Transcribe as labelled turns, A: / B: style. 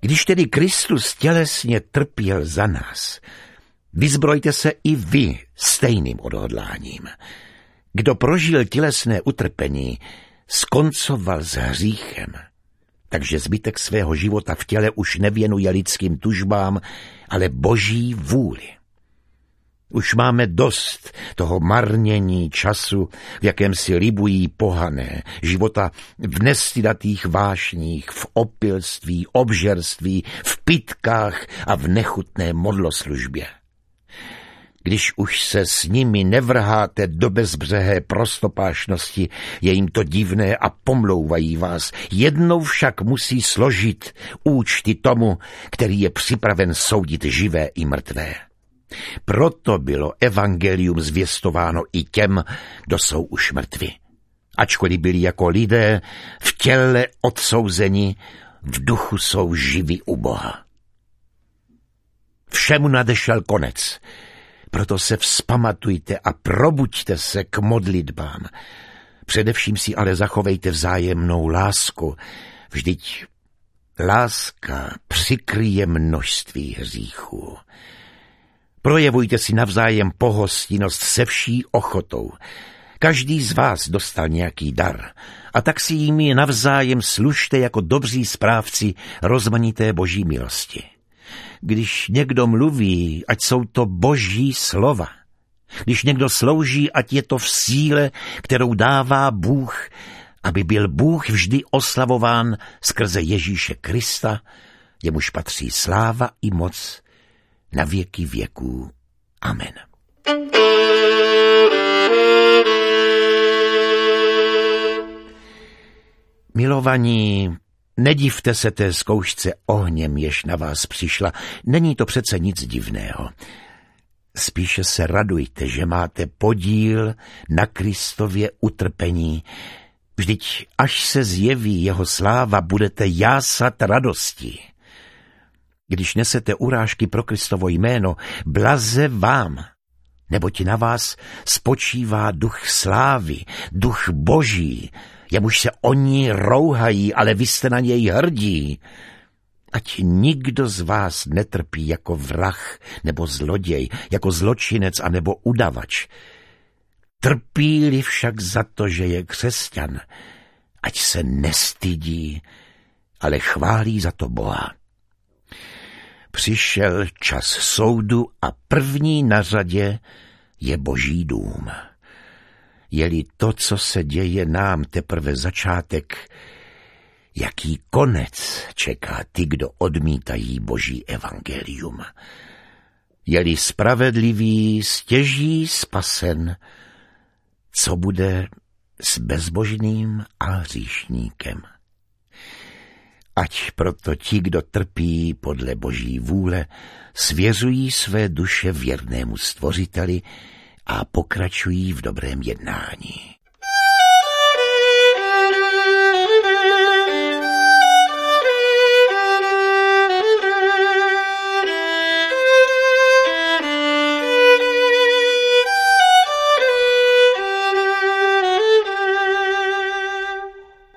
A: Když tedy Kristus tělesně trpěl za nás, vyzbrojte se i vy stejným odhodláním. Kdo prožil tělesné utrpení, skoncoval s hříchem, takže zbytek svého života v těle už nevěnuje lidským tužbám, ale Boží vůli. Už máme dost toho marnění času, v jakém si libují pohané, života v nestydatých vášních, v opilství, obžerství, v pytkách a v nechutné modloslužbě. Když už se s nimi nevrháte do bezbřehé prostopášnosti, je jim to divné a pomlouvají vás. Jednou však musí složit účty tomu, který je připraven soudit živé i mrtvé. Proto bylo evangelium zvěstováno i těm, kdo jsou už mrtvi. Ačkoliv byli jako lidé, v těle odsouzeni, v duchu jsou živi u Boha. Všemu nadešel konec. Proto se vzpamatujte a probuďte se k modlitbám. Především si ale zachovejte vzájemnou lásku. Vždyť láska přikryje množství hříchů. Projevujte si navzájem pohostinnost se vší ochotou. Každý z vás dostal nějaký dar a tak si jimi navzájem služte jako dobří správci rozmanité Boží milosti. Když někdo mluví, ať jsou to Boží slova. Když někdo slouží, ať je to v síle, kterou dává Bůh, aby byl Bůh vždy oslavován skrze Ježíše Krista, jemuž patří sláva i moc na věky věků. Amen. Milovaní, nedivte se té zkoušce ohněm, jež na vás přišla. Není to přece nic divného. Spíše se radujte, že máte podíl na Kristově utrpení. Vždyť až se zjeví jeho sláva, budete jásat radostí. Když nesete urážky pro Kristovo jméno, blaze vám, neboť na vás spočívá duch slávy, duch Boží, jemuž se oni rouhají, ale vy jste na něj hrdí. Ať nikdo z vás netrpí jako vrah nebo zloděj, jako zločinec a nebo udavač. Trpí-li však za to, že je křesťan, ať se nestydí, ale chválí za to Boha. Přišel čas soudu a první na řadě je Boží dům. Je-li to, co se děje nám, teprve začátek, jaký konec čeká ty, kdo odmítají Boží evangelium. Je-li spravedlivý stěží spasen, co bude s bezbožným a hříšníkem? Ať proto ti, kdo trpí podle Boží vůle, svěřují své duše věrnému Stvořiteli a pokračují v dobrém jednání.